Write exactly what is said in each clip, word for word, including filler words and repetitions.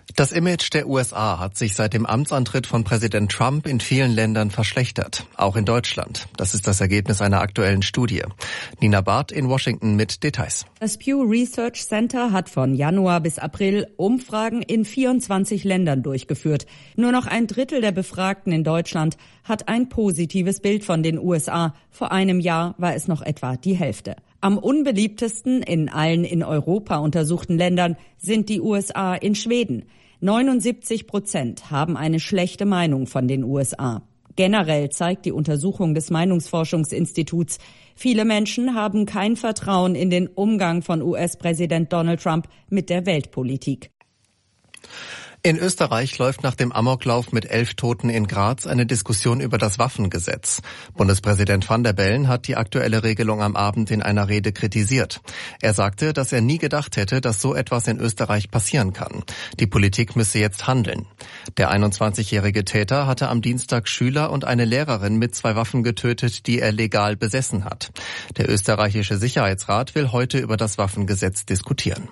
Das Image der U S A hat sich seit dem Amtsantritt von Präsident Trump in vielen Ländern verschlechtert, auch in Deutschland. Das ist das Ergebnis einer aktuellen Studie. Nina Barth in Washington mit Details. Das Pew Research Center hat von Januar bis April Umfragen in vierundzwanzig Ländern durchgeführt. Nur noch ein Drittel der Befragten in Deutschland hat ein positives Bild von den U S A. Vor einem Jahr war es noch etwa die Hälfte. Am unbeliebtesten in allen in Europa untersuchten Ländern sind die U S A in Schweden. neunundsiebzig Prozent haben eine schlechte Meinung von den U S A. Generell zeigt die Untersuchung des Meinungsforschungsinstituts, viele Menschen haben kein Vertrauen in den Umgang von U S-Präsident Donald Trump mit der Weltpolitik. In Österreich läuft nach dem Amoklauf mit elf Toten in Graz eine Diskussion über das Waffengesetz. Bundespräsident Van der Bellen hat die aktuelle Regelung am Abend in einer Rede kritisiert. Er sagte, dass er nie gedacht hätte, dass so etwas in Österreich passieren kann. Die Politik müsse jetzt handeln. Der einundzwanzigjährige Täter hatte am Dienstag Schüler und eine Lehrerin mit zwei Waffen getötet, die er legal besessen hat. Der österreichische Sicherheitsrat will heute über das Waffengesetz diskutieren.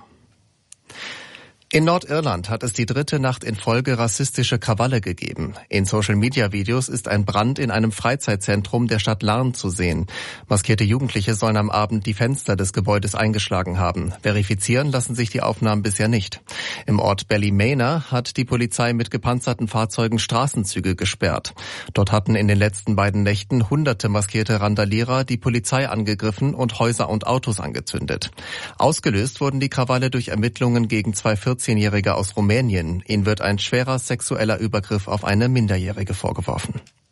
In Nordirland hat es die dritte Nacht in Folge rassistische Krawalle gegeben. In Social-Media-Videos ist ein Brand in einem Freizeitzentrum der Stadt Larne zu sehen. Maskierte Jugendliche sollen am Abend die Fenster des Gebäudes eingeschlagen haben. Verifizieren lassen sich die Aufnahmen bisher nicht. Im Ort Ballymena hat die Polizei mit gepanzerten Fahrzeugen Straßenzüge gesperrt. Dort hatten in den letzten beiden Nächten hunderte maskierte Randalierer die Polizei angegriffen und Häuser und Autos angezündet. Ausgelöst wurden die Krawalle durch Ermittlungen gegen zwei vierzehnjährige aus Rumänien. Ihnen wird ein schwerer sexueller Übergriff auf eine Minderjährige vorgeworfen.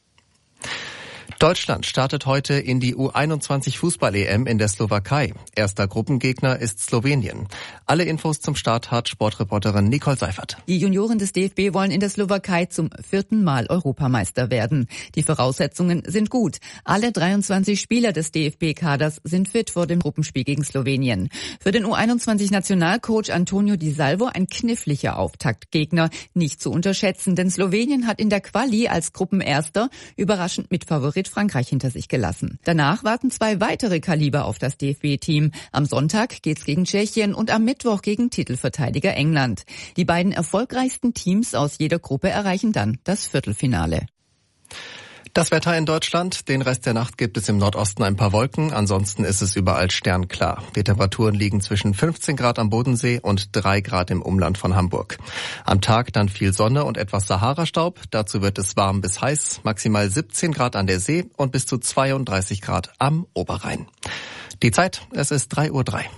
Deutschland startet heute in die U einundzwanzig Fußball-E M in der Slowakei. Erster Gruppengegner ist Slowenien. Alle Infos zum Start hat Sportreporterin Nicole Seifert. Die Junioren des D F B wollen in der Slowakei zum vierten Mal Europameister werden. Die Voraussetzungen sind gut. Alle dreiundzwanzig Spieler des D F B-Kaders sind fit vor dem Gruppenspiel gegen Slowenien. Für den U einundzwanzig-Nationalcoach Antonio Di Salvo ein kniffliger Auftaktgegner. Nicht zu unterschätzen, denn Slowenien hat in der Quali als Gruppenerster überraschend Mitfavorit Frankreich hinter sich gelassen. Danach warten zwei weitere Kaliber auf das D F B-Team. Am Sonntag geht's gegen Tschechien und am Mittwoch gegen Titelverteidiger England. Die beiden erfolgreichsten Teams aus jeder Gruppe erreichen dann das Viertelfinale. Das Wetter in Deutschland. Den Rest der Nacht gibt es im Nordosten ein paar Wolken. Ansonsten ist es überall sternklar. Die Temperaturen liegen zwischen fünfzehn Grad am Bodensee und drei Grad im Umland von Hamburg. Am Tag dann viel Sonne und etwas Sahara-Staub. Dazu wird es warm bis heiß. Maximal siebzehn Grad an der See und bis zu zweiunddreißig Grad am Oberrhein. Die Zeit, es ist drei Uhr drei.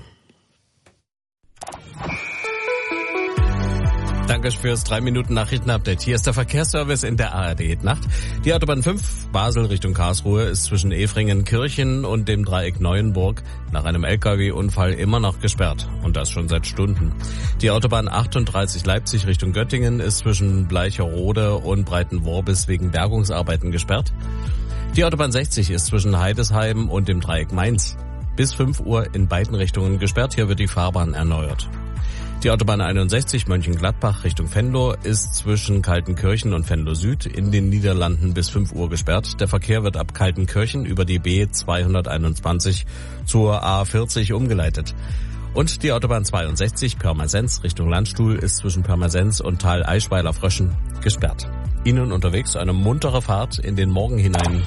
Danke fürs drei Minuten Nachrichtenupdate. Hier ist der Verkehrsservice in der A R D-Nacht. Die Autobahn fünf, Basel Richtung Karlsruhe, ist zwischen Efringen-Kirchen und dem Dreieck Neuenburg nach einem L K W-Unfall immer noch gesperrt. Und das schon seit Stunden. Die Autobahn achtunddreißig Leipzig Richtung Göttingen ist zwischen Bleicherode und Breitenworbis wegen Bergungsarbeiten gesperrt. Die Autobahn sechzig ist zwischen Heidesheim und dem Dreieck Mainz bis fünf Uhr in beiden Richtungen gesperrt. Hier wird die Fahrbahn erneuert. Die Autobahn einundsechzig Mönchengladbach Richtung Venlo ist zwischen Kaltenkirchen und Venlo Süd in den Niederlanden bis fünf Uhr gesperrt. Der Verkehr wird ab Kaltenkirchen über die B zweihunderteinundzwanzig zur A vierzig umgeleitet. Und die Autobahn zweiundsechzig Pirmasens Richtung Landstuhl ist zwischen Pirmasens und Tal Eichweiler Fröschen gesperrt. Ihnen unterwegs eine muntere Fahrt in den Morgen hinein.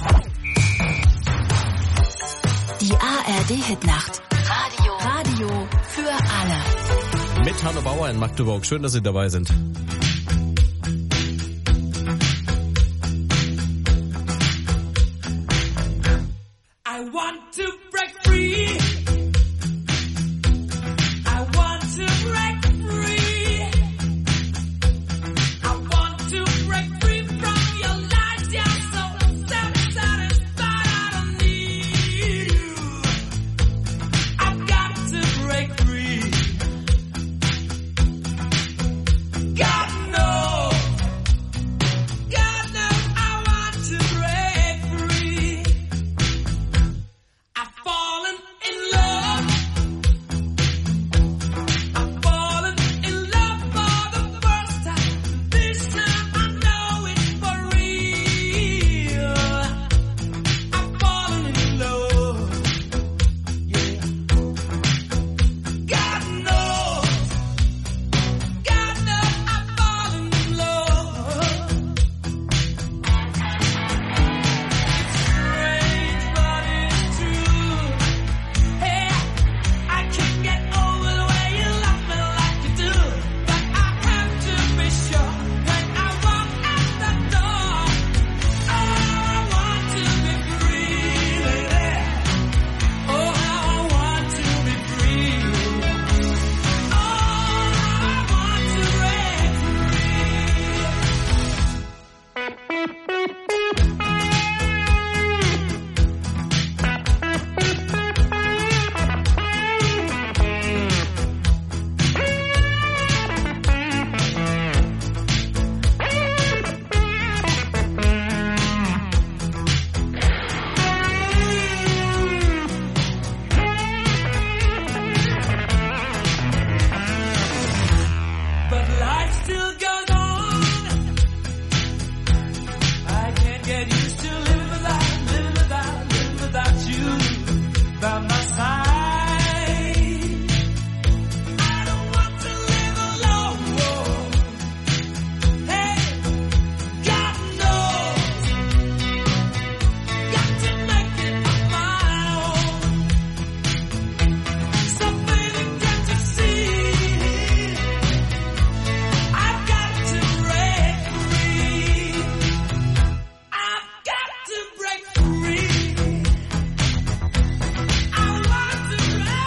Die A R D-Hitnacht. Radio. Radio für alle. Mit Hanno Bauer in Magdeburg. Schön, dass Sie dabei sind. I want to break free. I want to break free. I want to break free from your lies. You're so self-satisfied. I don't need you. I've got to break free. God still goes on. I can't get used to living without, living without, living without you by my side. I don't want to live alone. Hey, God knows, got to make it on my own. So baby, can't you see? I've got to break free. I've got to break free. I want to break free.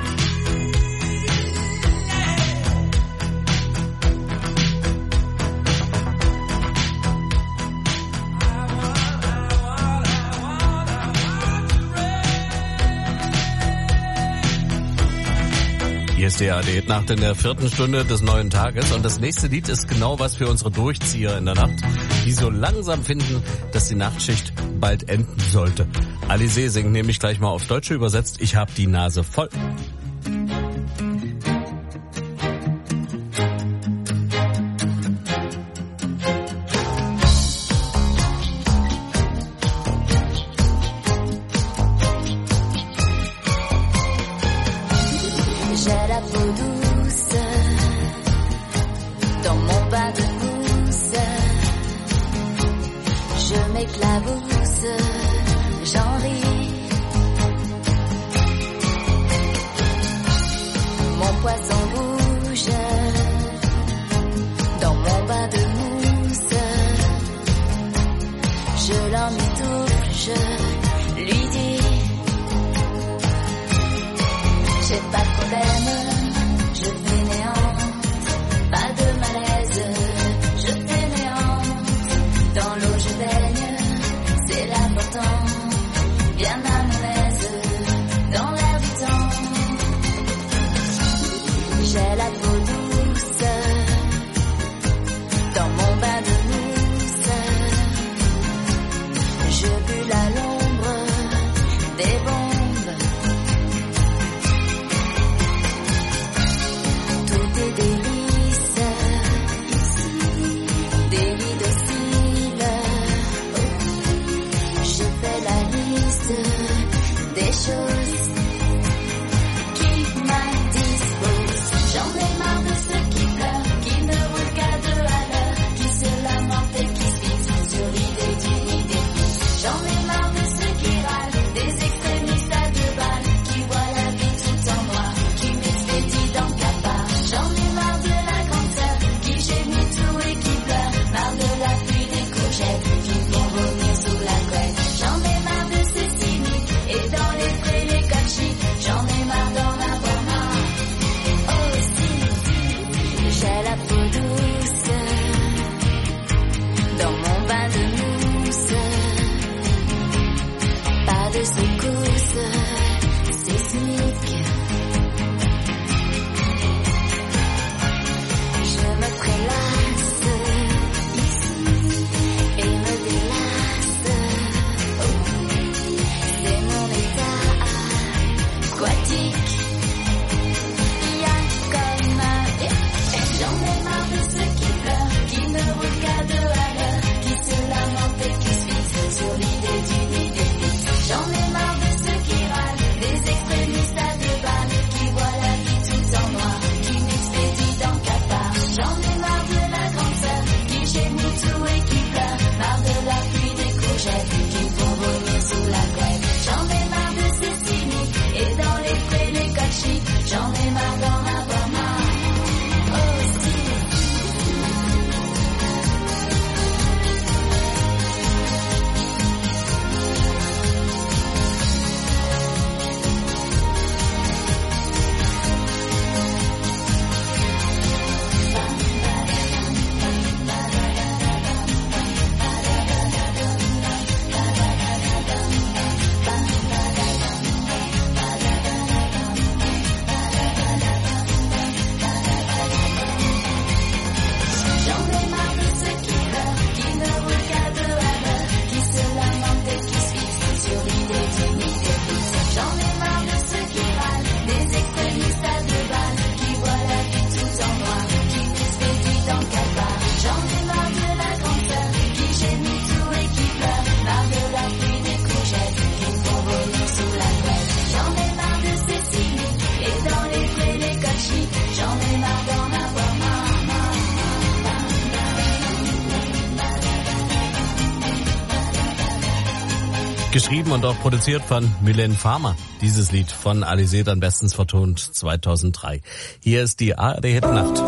I want, I want, I want, I want to break. Hier ist die A R D-Nacht in der vierten Stunde des neuen Tages und das nächste Lied ist genau was für unsere Durchzieher in der Nacht, die so langsam finden, dass die Nachtschicht bald enden sollte. Alizé singt nämlich gleich mal auf Deutsch übersetzt, ich hab die Nase voll. J'ai la peau douce dans mon bain de mousse. Je m'éclabousse, j'en ris. Mon poisson bouge dans mon bain de mousse. Je l'en étouffe, je lui dis. J'ai pas de problème, je fainéante, pas de malaise, je fainéante. Dans l'eau je baigne, c'est l'important, bien à mon aise, dans l'air du temps. J'ai la peau douce Geschrieben und auch produziert von Mylène Farmer. Dieses Lied von Alizé dann bestens vertont zweitausenddrei. Hier ist die A R D Hitnacht.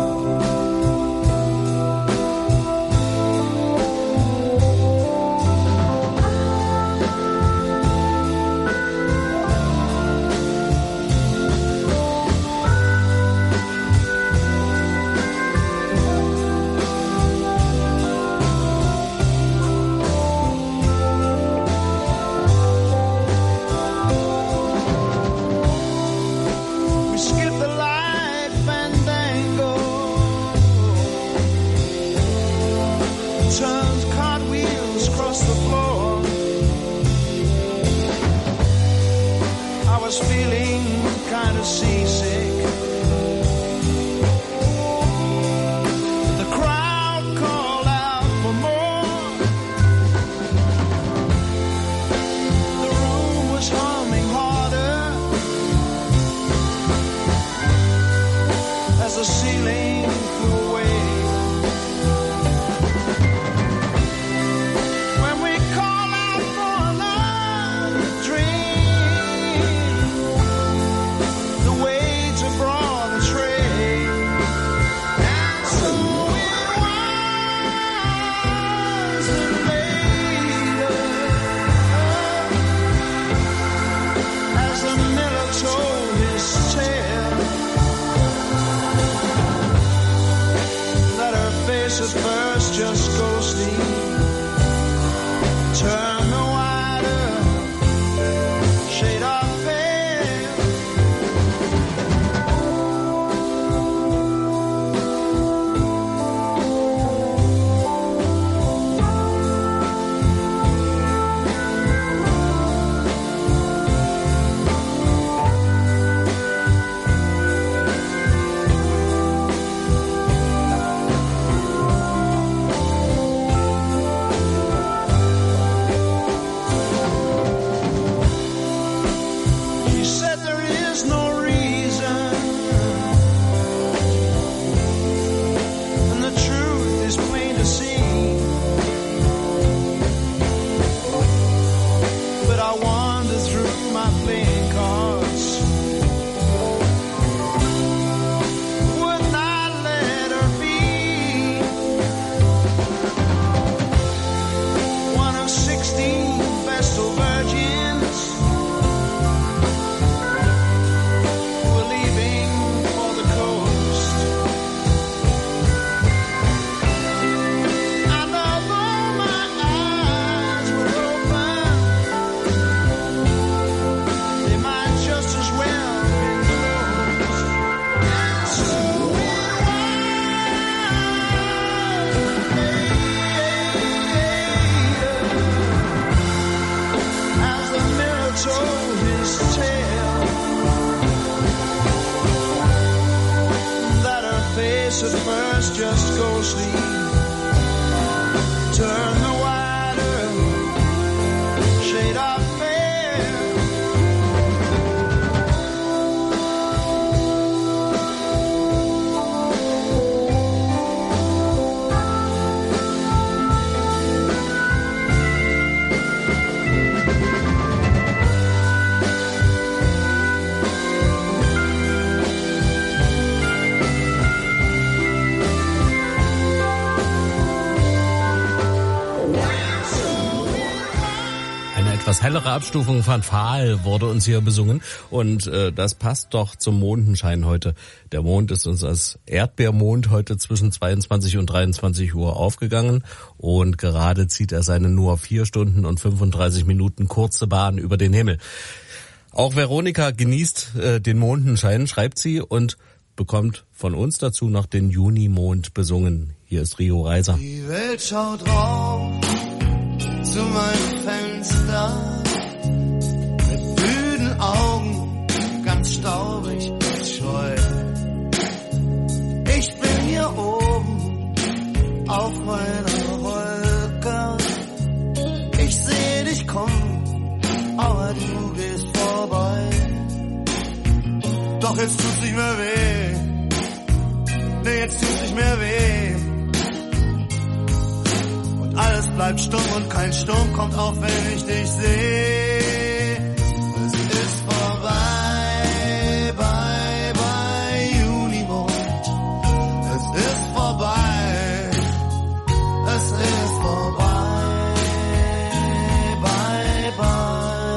Hellere Abstufung von Fahl wurde uns hier besungen und äh, das passt doch zum Mondenschein heute. Der Mond ist uns als Erdbeermond heute zwischen zweiundzwanzig und dreiundzwanzig Uhr aufgegangen und gerade zieht er seine nur vier Stunden und fünfunddreißig Minuten kurze Bahn über den Himmel. Auch Veronika genießt äh, den Mondenschein, schreibt sie, und bekommt von uns dazu noch den Junimond besungen. Hier ist Rio Reiser. Die Welt schaut rauf zu meinem Fenster mit müden Augen, ganz staubig und scheu. Ich bin hier oben auf meiner Wolke. Ich seh dich kommen, aber du gehst vorbei. Doch jetzt tut's nicht mehr weh. Nee, jetzt tut's nicht mehr weh. Und alles bleibt bleibt stumm und kein Sturm kommt auf, wenn ich dich sehe. Es ist vorbei, bye, bye, Junimond. Es ist vorbei, es ist vorbei, bye, bye.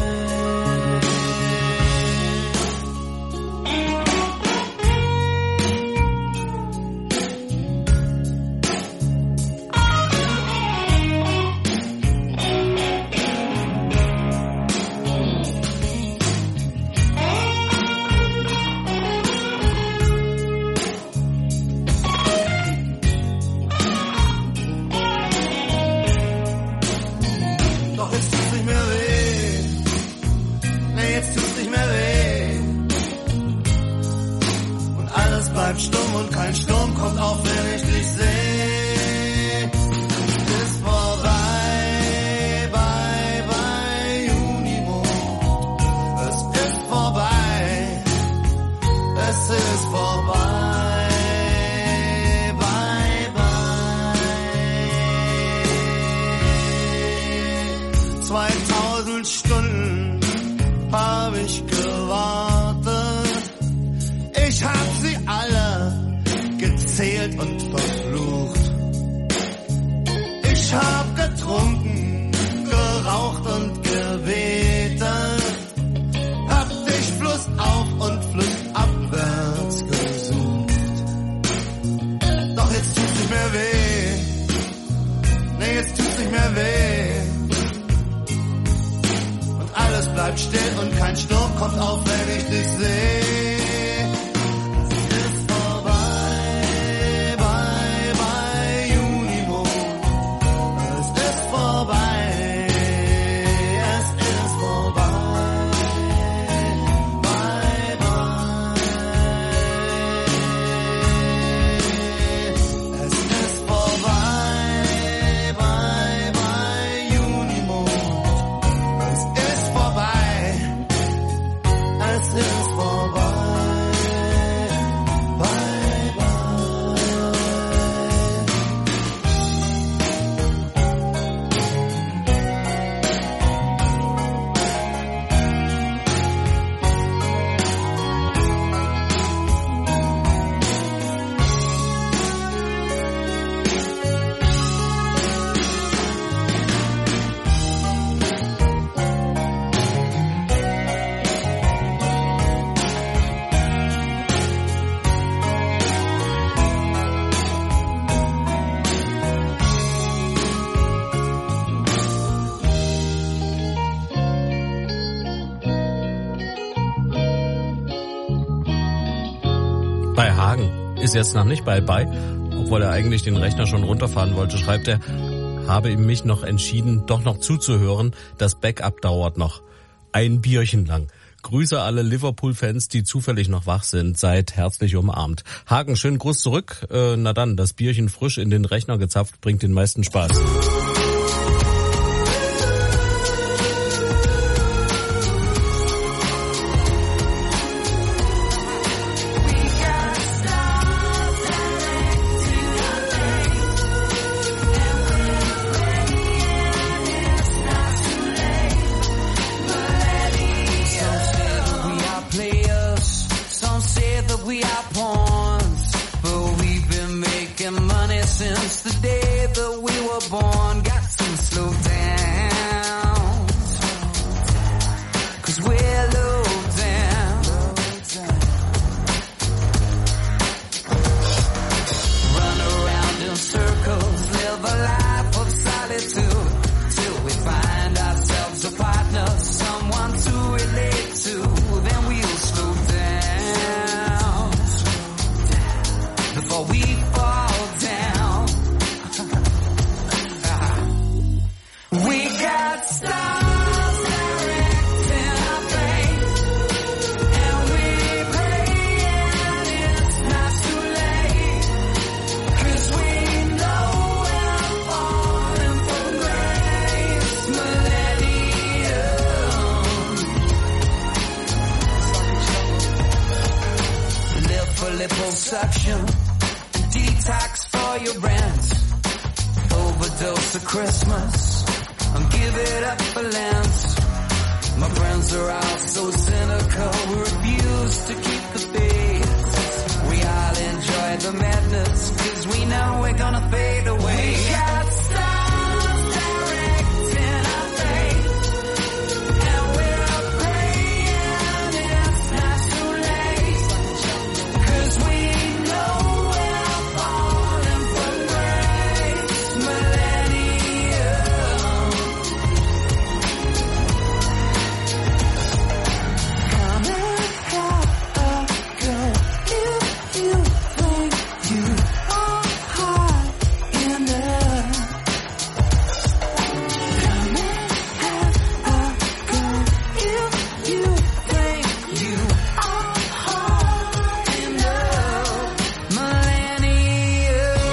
Doch jetzt tut's nicht mehr weh. Nee, jetzt tut's nicht mehr weh. Und alles bleibt stumm und kein Sturm kommt auf, wenn ich dich sehe. Es ist vorbei, bye, bye, Junimond. Es ist vorbei, es ist vorbei, bye, bye. zweitausend Stunden hab ich gewartet. Ich hab sie alle gezählt und verflucht. Ich hab getrunken, geraucht und gebetet. Hab dich flussauf und flussabwärts gesucht. Doch jetzt tut's nicht mehr weh. Nee, jetzt tut's nicht mehr weh. Alles bleibt still und kein Sturm kommt auf, wenn ich dich sehe. Es ist vorbei, bye, bye, Junimond. Es ist vorbei, es ist vorbei, bye, bye. Es ist vorbei, bye, bye, Junimond. Es ist vorbei, es ist vorbei, bye, bye. Bei Hagen ist jetzt noch nicht bei bei, obwohl er eigentlich den Rechner schon runterfahren wollte, schreibt er, habe mich noch entschieden, doch noch zuzuhören, das Backup dauert noch. Ein Bierchen lang. Grüße alle Liverpool-Fans, die zufällig noch wach sind, seid herzlich umarmt. Hagen, schönen Gruß zurück. Äh, na dann, das Bierchen frisch in den Rechner gezapft bringt den meisten Spaß. Since the day that we were born, got to slow down, 'cause we're low down. Run around in circles, live a life of solitude, till we find ourselves a partner, someone to relate to, then we'll slow down, before we fall down. We got stars directing our fate, and we pray and it's not too late, 'cause we know we're falling from grace, millennium. Live for liposuction, detox for your rent, over dose of Christmas and give it up for Lent. My friends are all so cynical, we refuse to keep the faith. We all enjoy the madness, cause we know we're gonna fade away. We got stars directing our fate, and we're praying it's not too late, cause we know we're falling from grace. Millennium, come and have a go if you think you are hot enough. Come and have a go if you think you are hot enough. Millennium,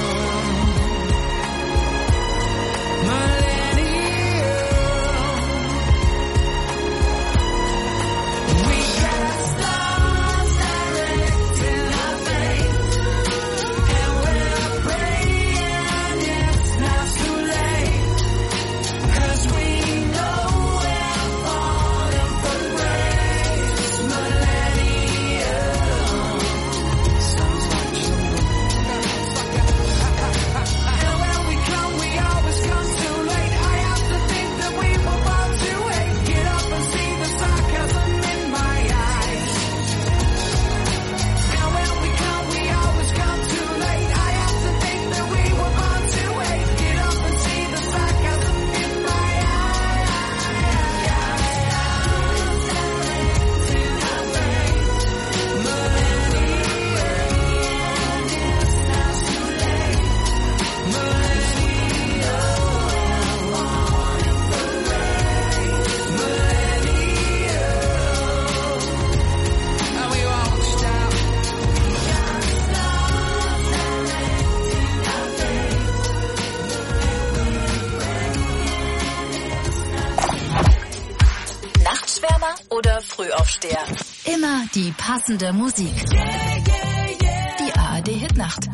millennium. We got stars directing our fate, and we're praying it's not too late, cause we know we're falling from grace. Millennium, sounds like jungle. And when we come, we always come too late. I have to think that we were born to hate. Get up and see the sarcasm in my eyes. And when we come, we always come too late. I have to think that we were born to hate. Get up and see the sarcasm in my eyes. And we walked out. Nachtschwärmer oder Frühaufsteher? Immer die passende Musik. Die A R D-Hitnacht.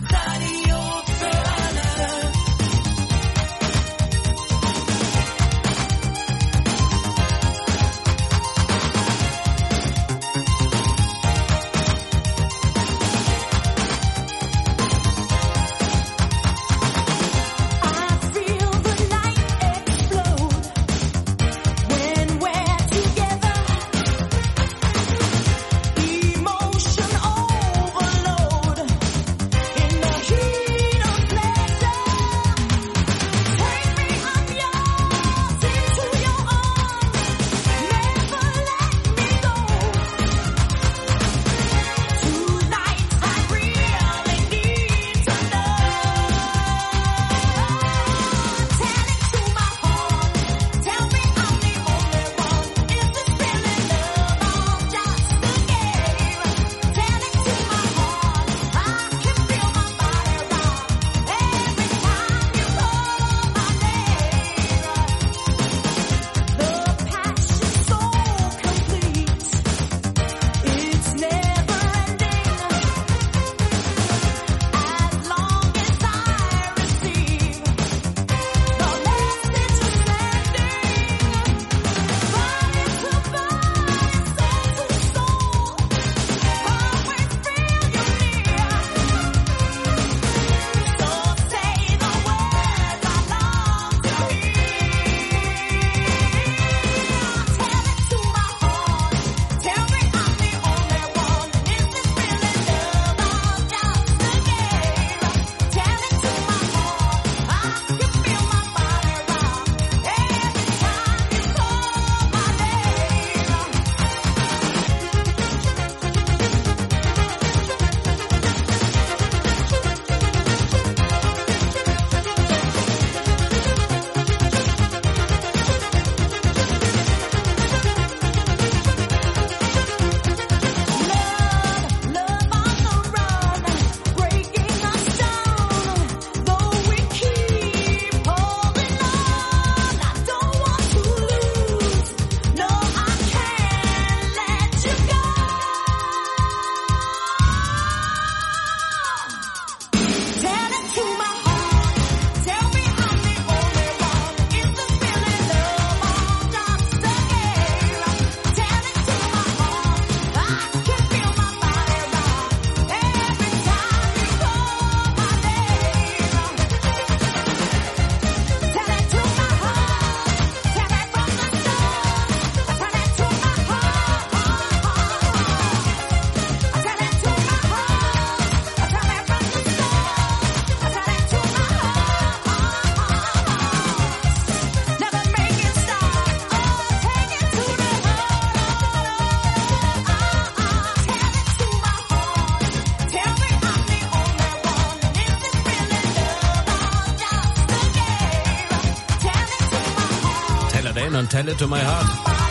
Emotion overload in Dane und Tell It To My Heart.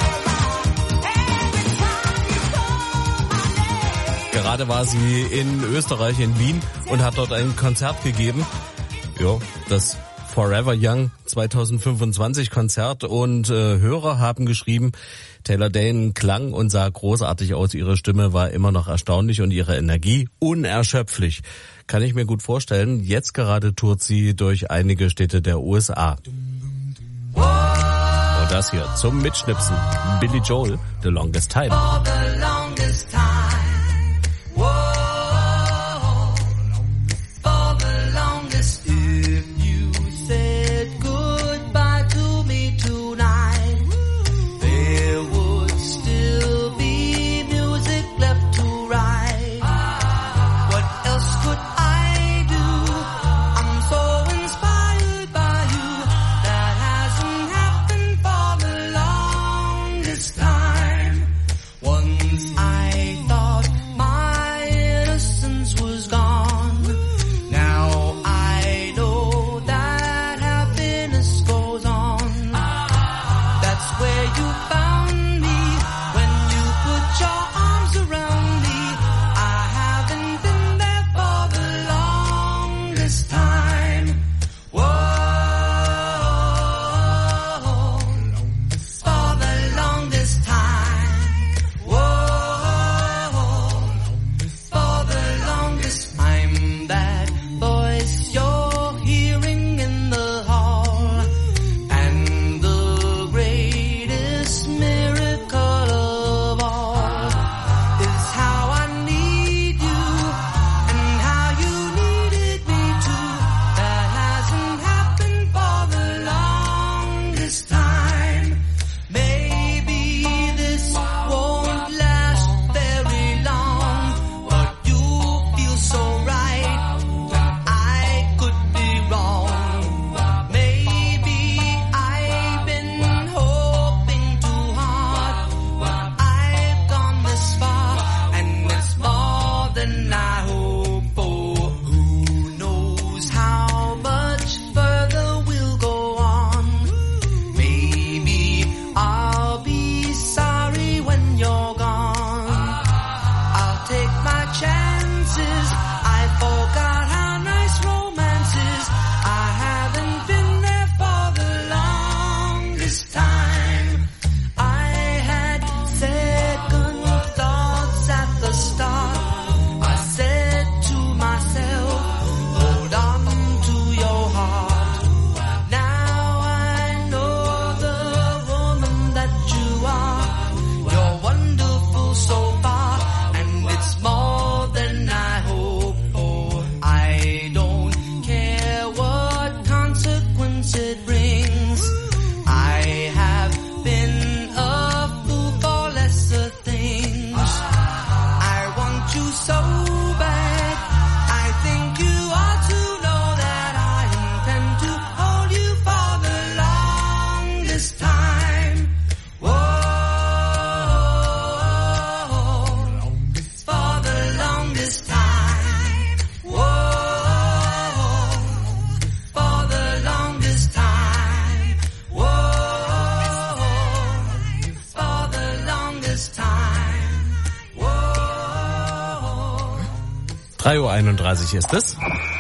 Gerade war sie in Österreich, in Wien, und hat dort ein Konzert gegeben. Ja, das Forever Young zweitausendfünfundzwanzig Konzert, und äh, Hörer haben geschrieben, Taylor Dane klang und sah großartig aus. Ihre Stimme war immer noch erstaunlich und ihre Energie unerschöpflich. Kann ich mir gut vorstellen. Jetzt gerade tourt sie durch einige Städte der U S A. Und das hier zum Mitschnipsen. Billy Joel, The Longest Time. For the longest time. drei Uhr einunddreißig ist es.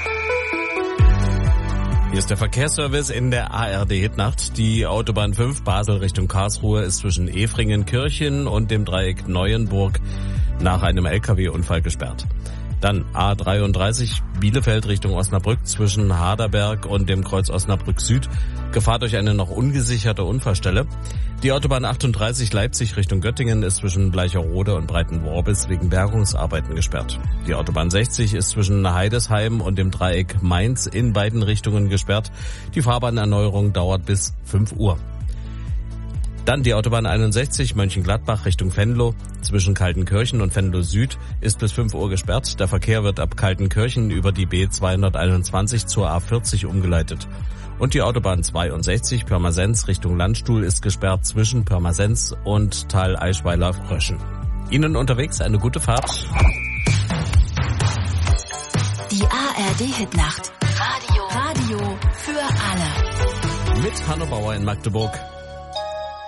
Hier ist der Verkehrsservice in der A R D-Hitnacht. Die Autobahn fünf Basel Richtung Karlsruhe ist zwischen Efringen-Kirchen und dem Dreieck Neuenburg nach einem L K W-Unfall gesperrt. Dann A dreiunddreißig Bielefeld Richtung Osnabrück zwischen Harderberg und dem Kreuz Osnabrück Süd. Gefahr durch eine noch ungesicherte Unfallstelle. Die Autobahn achtunddreißig Leipzig Richtung Göttingen ist zwischen Bleicherode und Breitenworbis wegen Bergungsarbeiten gesperrt. Die Autobahn sechzig ist zwischen Heidesheim und dem Dreieck Mainz in beiden Richtungen gesperrt. Die Fahrbahnerneuerung dauert bis fünf Uhr. Dann die Autobahn einundsechzig Mönchengladbach Richtung Venlo zwischen Kaltenkirchen und Venlo Süd ist bis fünf Uhr gesperrt. Der Verkehr wird ab Kaltenkirchen über die B zweihunderteinundzwanzig zur A vierzig umgeleitet. Und die Autobahn zweiundsechzig Pirmasens Richtung Landstuhl ist gesperrt zwischen Pirmasens und Tal Eichweiler-Fröschen. Ihnen unterwegs eine gute Fahrt. Die A R D-Hitnacht. Radio. Radio für alle. Mit Hanno Bauer in Magdeburg.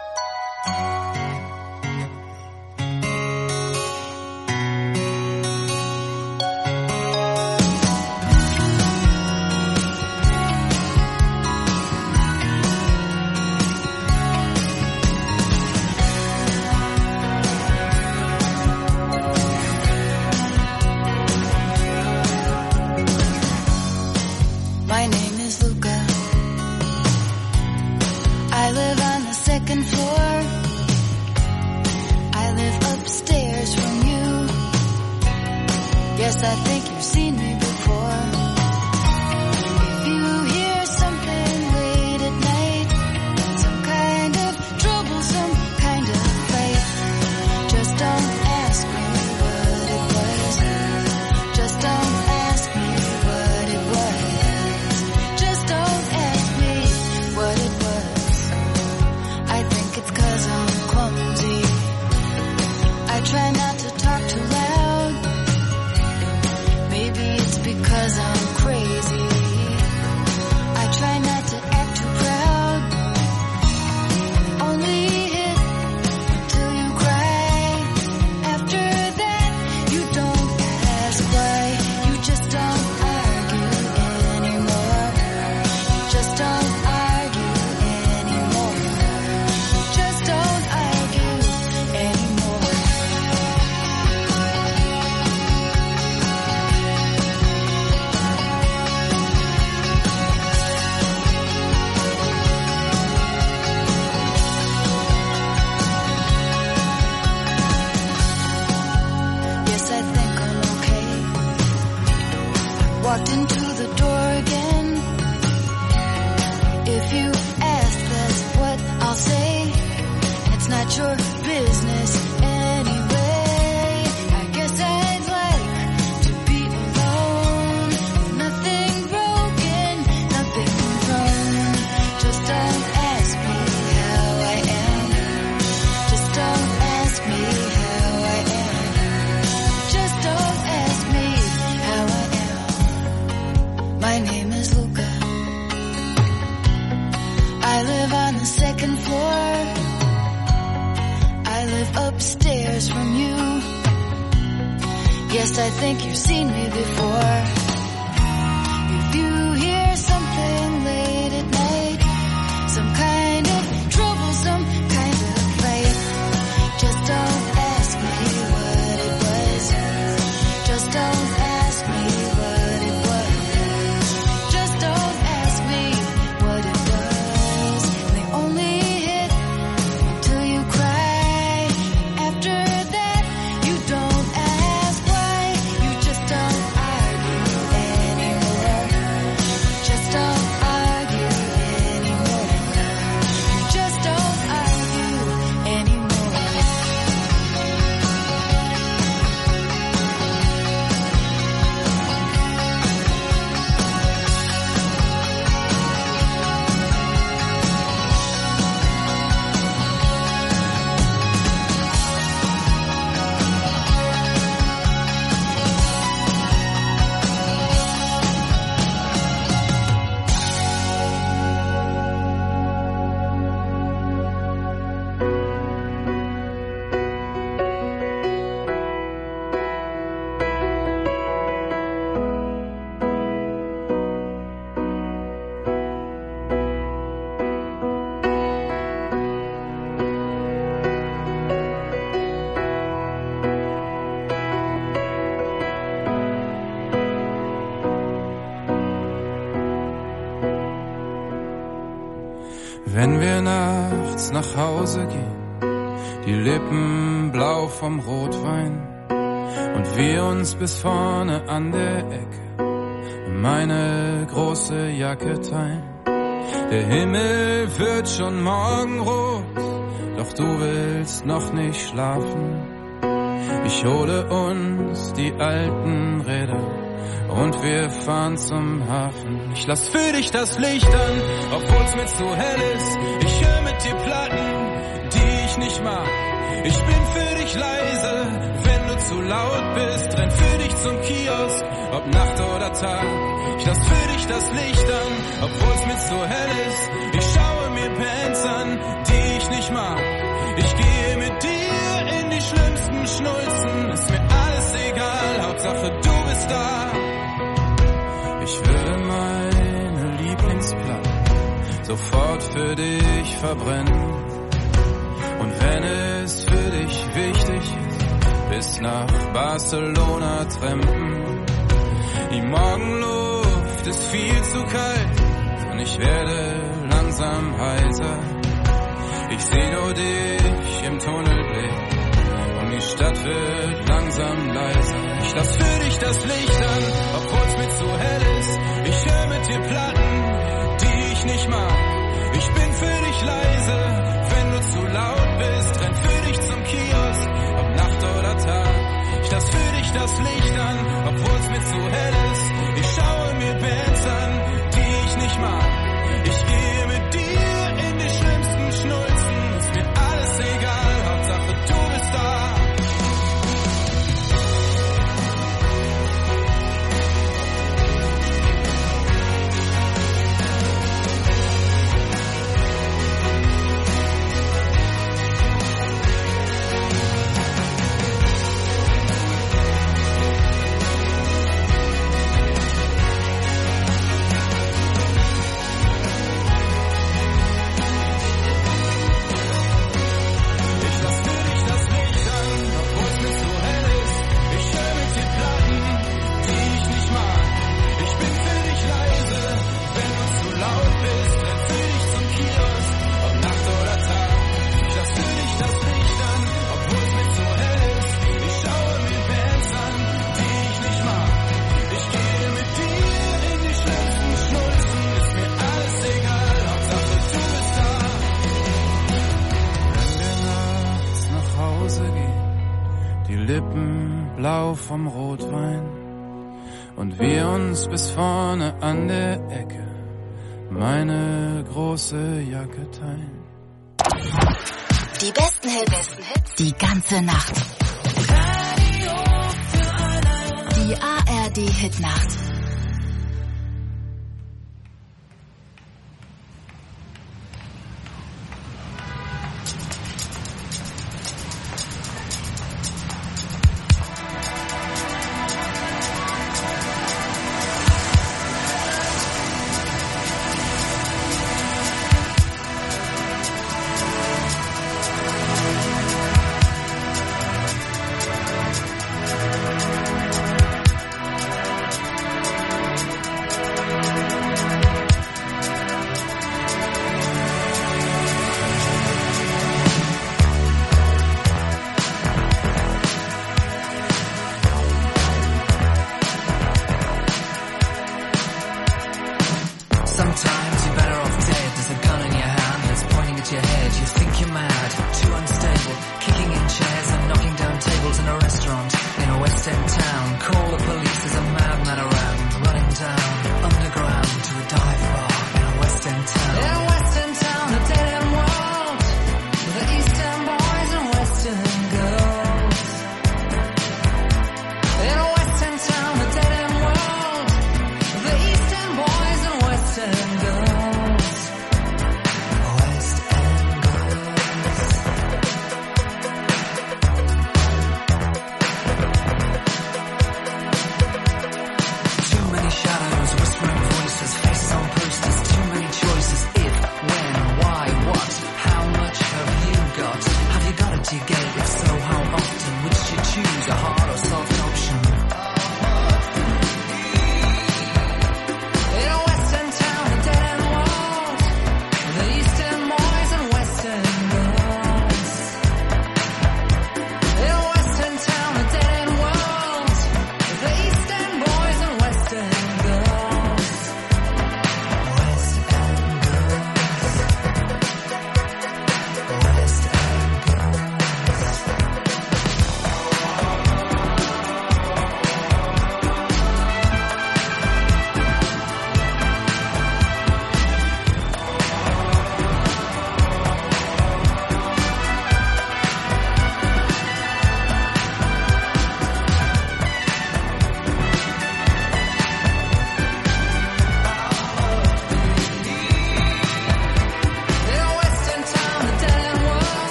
Wenn wir nachts nach Hause gehen, die Lippen blau vom Rotwein und wir uns bis vorne an der Ecke meine große Jacke teilen. Der Himmel wird schon morgenrot, doch du willst noch nicht schlafen. Ich hole uns die alten Räder und wir fahren zum Hafen. Ich lass für dich das Licht an, obwohl's mir zu hell ist. Ich höre mit dir Platten, die ich nicht mag. Ich bin für dich leise, wenn du zu laut bist. Renn für dich zum Kiosk, ob Nacht oder Tag. Ich lass für dich das Licht an, obwohl's mir zu hell ist. Ich schaue mir Bands an, die ich nicht mag. Schnulzen, ist mir alles egal, Hauptsache du bist da. Ich würde meine Lieblingsplatten sofort für dich verbrennen. Und wenn es für dich wichtig ist, bis nach Barcelona trampen. Die Morgenluft ist viel zu kalt und ich werde langsam heiser. Ich seh nur dich im Tunnelblick und die Stadt wird langsam leiser. Ich lass für dich das Licht an, obwohl's mir zu hell ist. Ich hör mit dir Platten, die ich nicht mag. Ich bin für dich leise, wenn du zu laut bist. Renn für dich zum Kiosk, ob Nacht oder Tag. Ich lass für dich das Licht an, obwohl's mir zu hell ist. Ich schaue mir Bands an, die ich nicht mag. Ich gehe mit dir in die schlimmsten Schnulzen. Ist mir alles egal, Hauptsache du bist da. Blau vom Rotwein und wir uns bis vorne an der Ecke meine große Jacke teilen. Die besten Hits, die ganze Nacht. Die A R D Hitnacht. Western girl.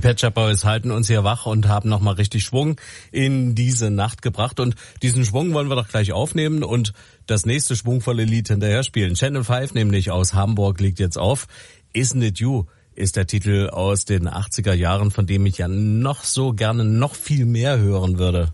Pet Shop Boys halten uns hier wach und haben nochmal richtig Schwung in diese Nacht gebracht. Und diesen Schwung wollen wir doch gleich aufnehmen und das nächste schwungvolle Lied hinterher spielen. Channel fünf nämlich aus Hamburg legt jetzt auf. Isn't It You ist der Titel aus den achtziger Jahren, von dem ich ja noch so gerne noch viel mehr hören würde.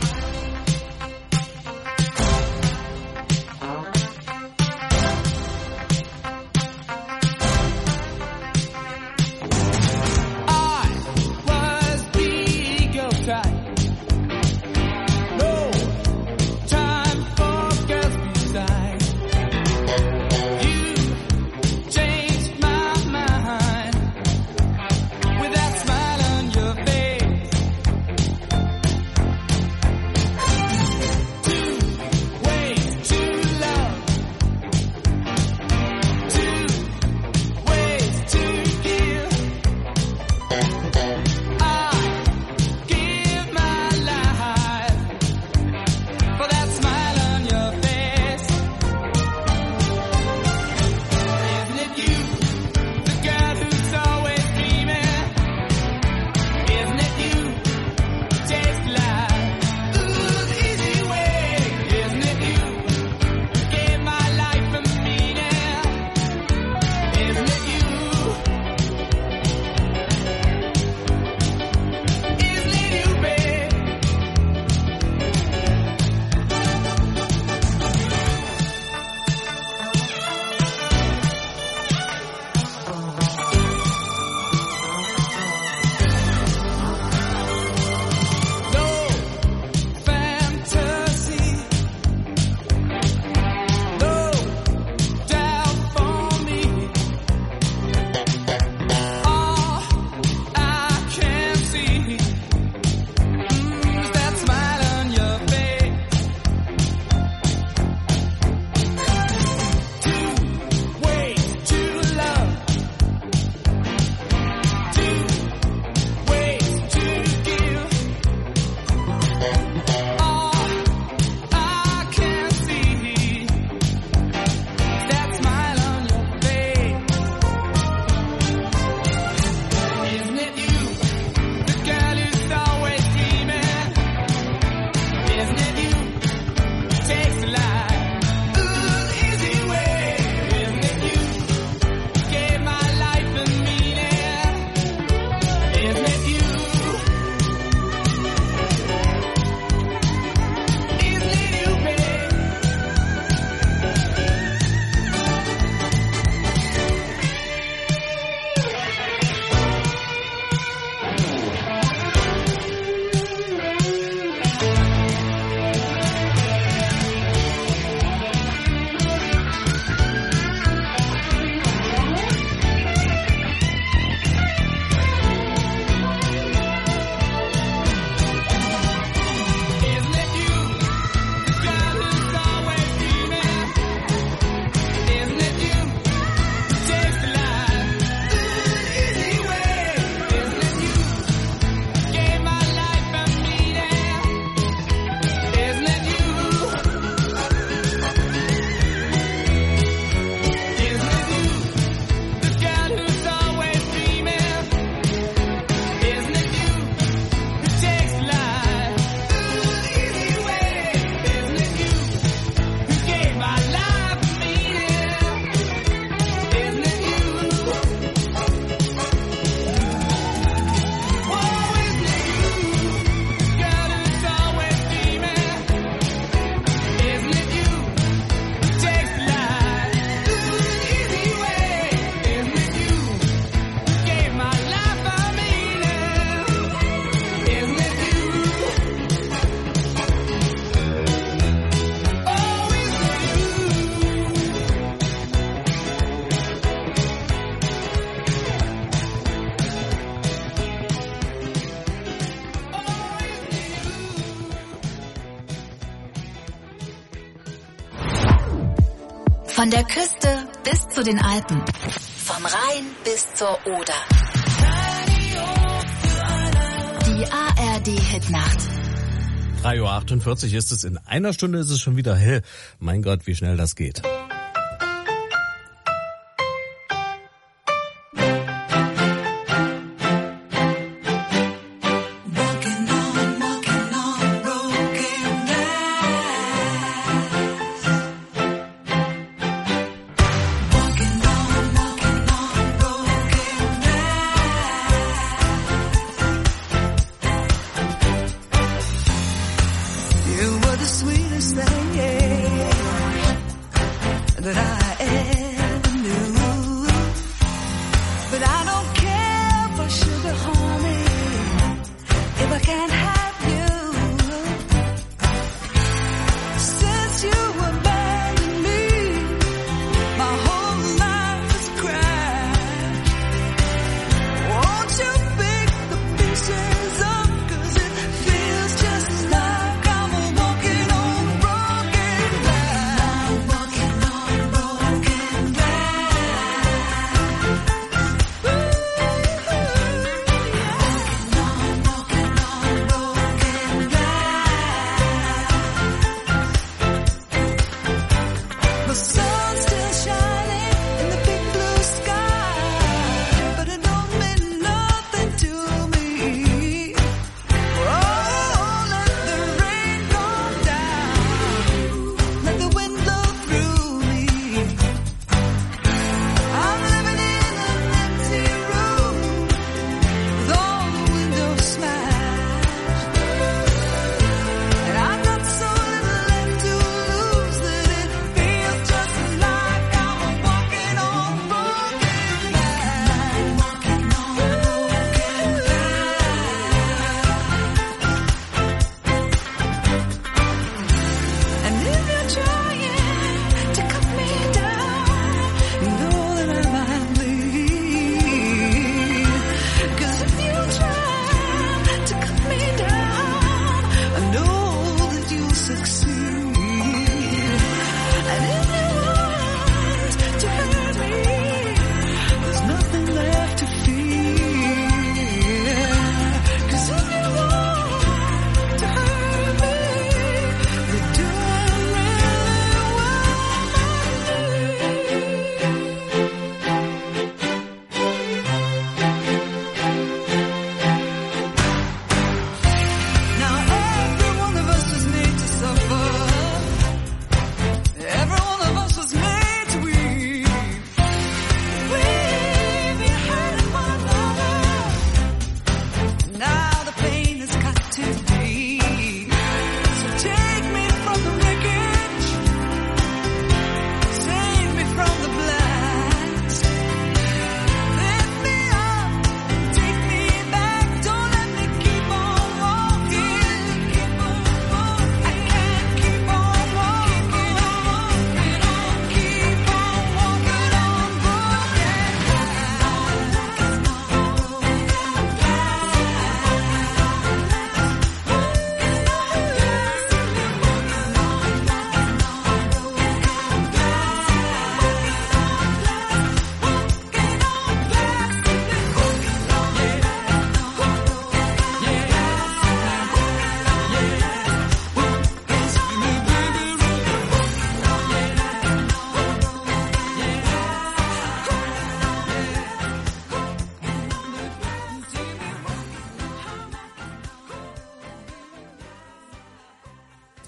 Von der Küste bis zu den Alpen. Vom Rhein bis zur Oder. Die A R D-Hitnacht. drei Uhr achtundvierzig ist es. In einer Stunde ist es schon wieder hell. Mein Gott, wie schnell das geht.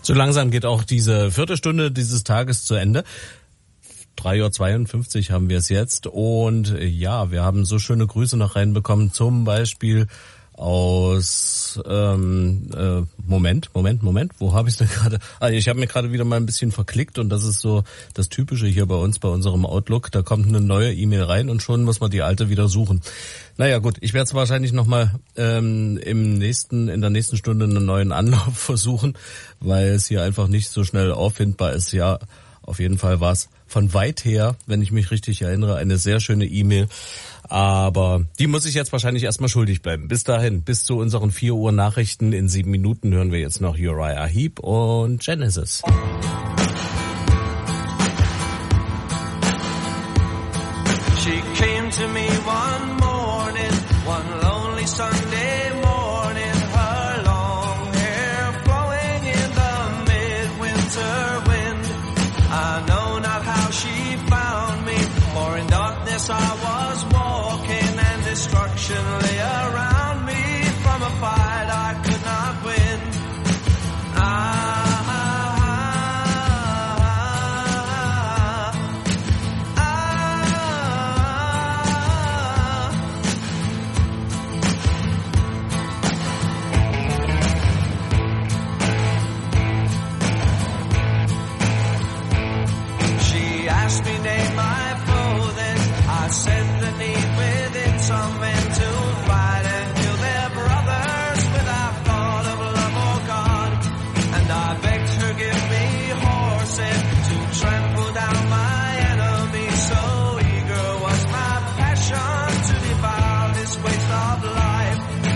So langsam geht auch diese vierte Stunde dieses Tages zu Ende. drei Uhr zweiundfünfzig haben wir es jetzt. Und ja, wir haben so schöne Grüße noch reinbekommen, zum Beispiel aus ähm, äh, Moment, Moment, Moment, wo habe ich es denn gerade? Ah, ich habe mir gerade wieder mal ein bisschen verklickt und das ist so das Typische hier bei uns, bei unserem Outlook. Da kommt eine neue E-Mail rein und schon muss man die alte wieder suchen. Naja gut, ich werde es wahrscheinlich nochmal ähm, im nächsten, in der nächsten Stunde einen neuen Anlauf versuchen, weil es hier einfach nicht so schnell auffindbar ist. Ja, auf jeden Fall war es von weit her, wenn ich mich richtig erinnere, eine sehr schöne E-Mail. Aber die muss ich jetzt wahrscheinlich erstmal schuldig bleiben. Bis dahin, bis zu unseren vier Uhr Nachrichten in sieben Minuten hören wir jetzt noch Uriah Heep und Genesis. She came to me one morning, one lonely Sunday morning, her long hair flowing in the midwinter wind. I know not how she found me, for in darkness I was walking and destruction lay around me from a fight I could not win. I said the need within some men to fight and kill their brothers without thought of love or God. And I begged her give me horses to trample down my enemies. So eager was my passion to devour this waste of life.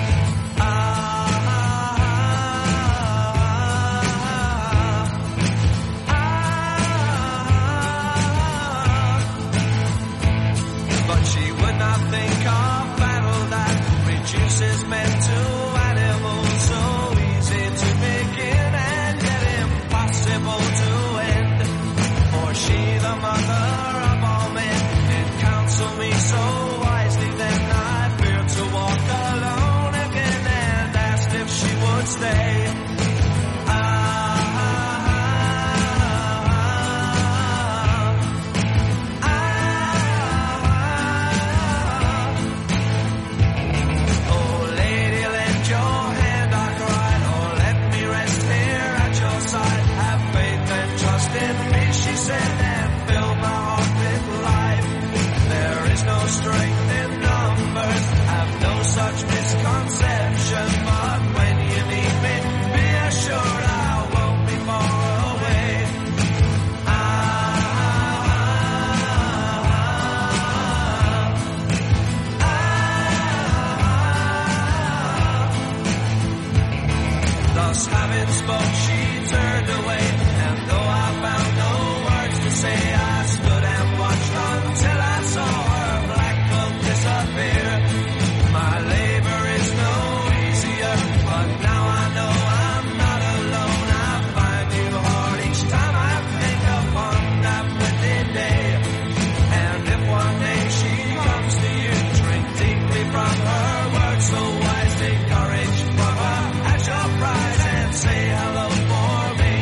Think of battle that reduces men to animals, so easy to begin and yet impossible to end. For she, the mother of all men, did counsel me so wisely, then I feared to walk alone again and asked if she would stay. Strength in numbers, have no such misconception, but when you need me, be assured I won't be far away. Ah, ah, ah. Thus having spoke, she turned away, and though I found no words to say, I stood and watched until I saw her disappear. My labor is no easier, but now I know I'm not alone. I find you hard each time I think upon that windy day. And if one day she comes to you, drink deeply from her words so wise, take courage from her as your prize and say hello for me.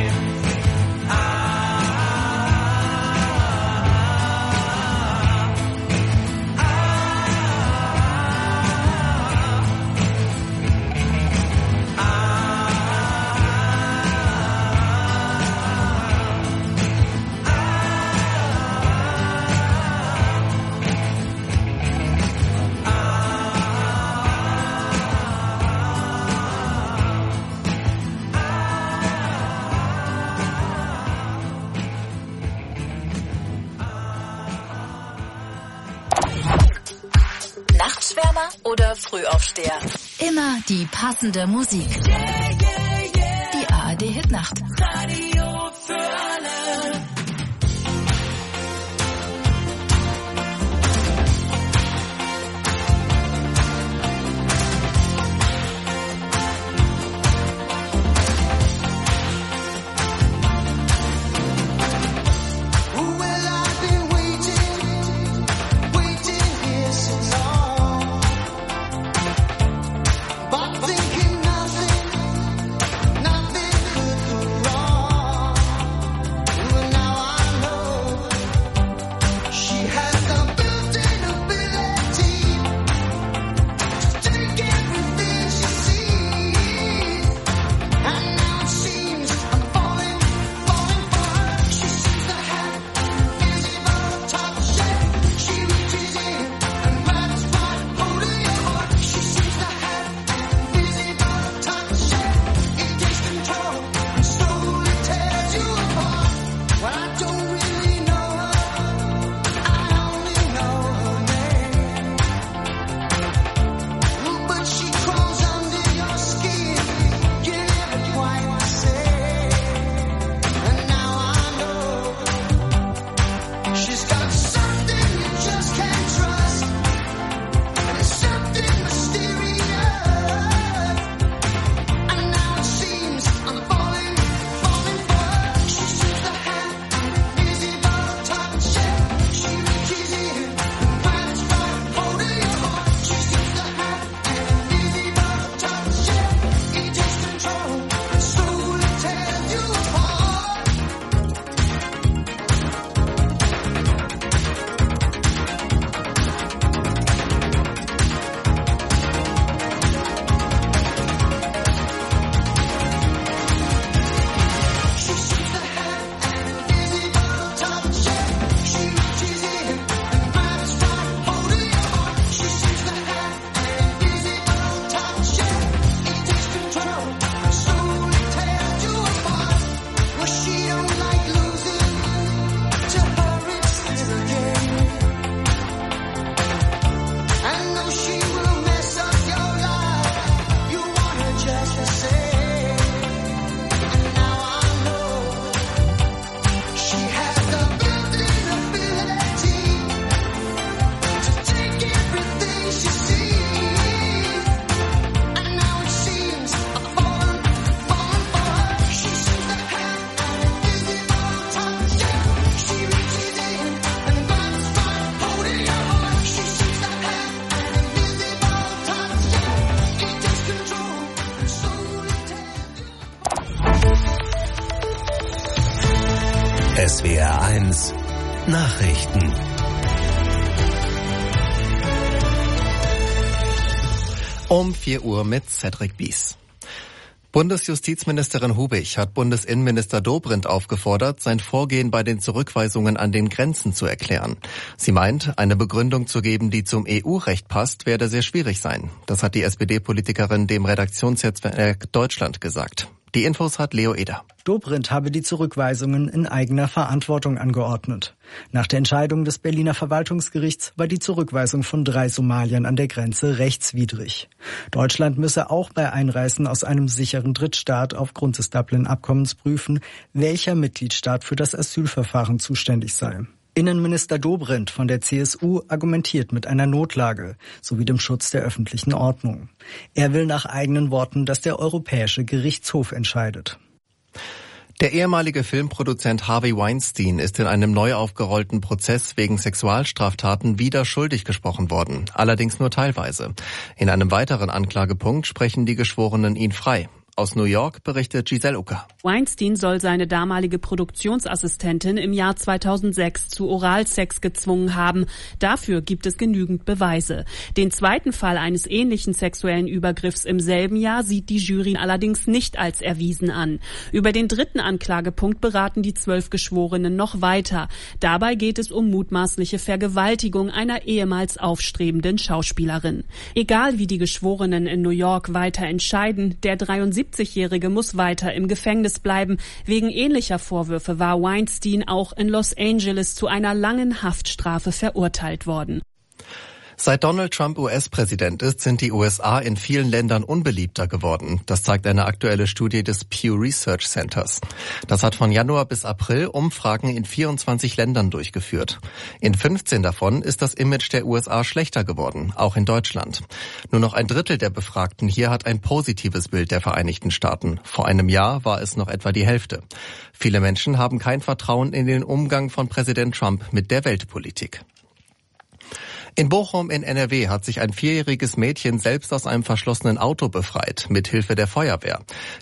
Nachtschwärmer oder Frühaufsteher? Immer die passende Musik. Die A R D Hitnacht. Radio für alle. But thinking nothing, nothing could go wrong. S W R eins Nachrichten. Um vier Uhr mit Cedric Bies. Bundesjustizministerin Hubig hat Bundesinnenminister Dobrindt aufgefordert, sein Vorgehen bei den Zurückweisungen an den Grenzen zu erklären. Sie meint, eine Begründung zu geben, die zum E U-Recht passt, werde sehr schwierig sein. Das hat die S P D-Politikerin dem Redaktionsnetzwerk Deutschland gesagt. Die Infos hat Leo Eder. Dobrindt habe die Zurückweisungen in eigener Verantwortung angeordnet. Nach der Entscheidung des Berliner Verwaltungsgerichts war die Zurückweisung von drei Somaliern an der Grenze rechtswidrig. Deutschland müsse auch bei Einreisen aus einem sicheren Drittstaat aufgrund des Dublin-Abkommens prüfen, welcher Mitgliedstaat für das Asylverfahren zuständig sei. Innenminister Dobrindt von der C S U argumentiert mit einer Notlage sowie dem Schutz der öffentlichen Ordnung. Er will nach eigenen Worten, dass der Europäische Gerichtshof entscheidet. Der ehemalige Filmproduzent Harvey Weinstein ist in einem neu aufgerollten Prozess wegen Sexualstraftaten wieder schuldig gesprochen worden, allerdings nur teilweise. In einem weiteren Anklagepunkt sprechen die Geschworenen ihn frei. Aus New York berichtet Giselle Ucker. Weinstein soll seine damalige Produktionsassistentin im Jahr zweitausendsechs zu Oralsex gezwungen haben. Dafür gibt es genügend Beweise. Den zweiten Fall eines ähnlichen sexuellen Übergriffs im selben Jahr sieht die Jury allerdings nicht als erwiesen an. Über den dritten Anklagepunkt beraten die zwölf Geschworenen noch weiter. Dabei geht es um mutmaßliche Vergewaltigung einer ehemals aufstrebenden Schauspielerin. Egal wie die Geschworenen in New York weiter entscheiden, der dreiundsiebzigjährige muss weiter im Gefängnis bleiben. Wegen ähnlicher Vorwürfe war Weinstein auch in Los Angeles zu einer langen Haftstrafe verurteilt worden. Seit Donald Trump U S-Präsident ist, sind die U S A in vielen Ländern unbeliebter geworden. Das zeigt eine aktuelle Studie des Pew Research Centers. Das hat von Januar bis April Umfragen in vierundzwanzig Ländern durchgeführt. In fünfzehn davon ist das Image der U S A schlechter geworden, auch in Deutschland. Nur noch ein Drittel der Befragten hier hat ein positives Bild der Vereinigten Staaten. Vor einem Jahr war es noch etwa die Hälfte. Viele Menschen haben kein Vertrauen in den Umgang von Präsident Trump mit der Weltpolitik. In Bochum in N R W hat sich ein vierjähriges Mädchen selbst aus einem verschlossenen Auto befreit, mit Hilfe der Feuerwehr.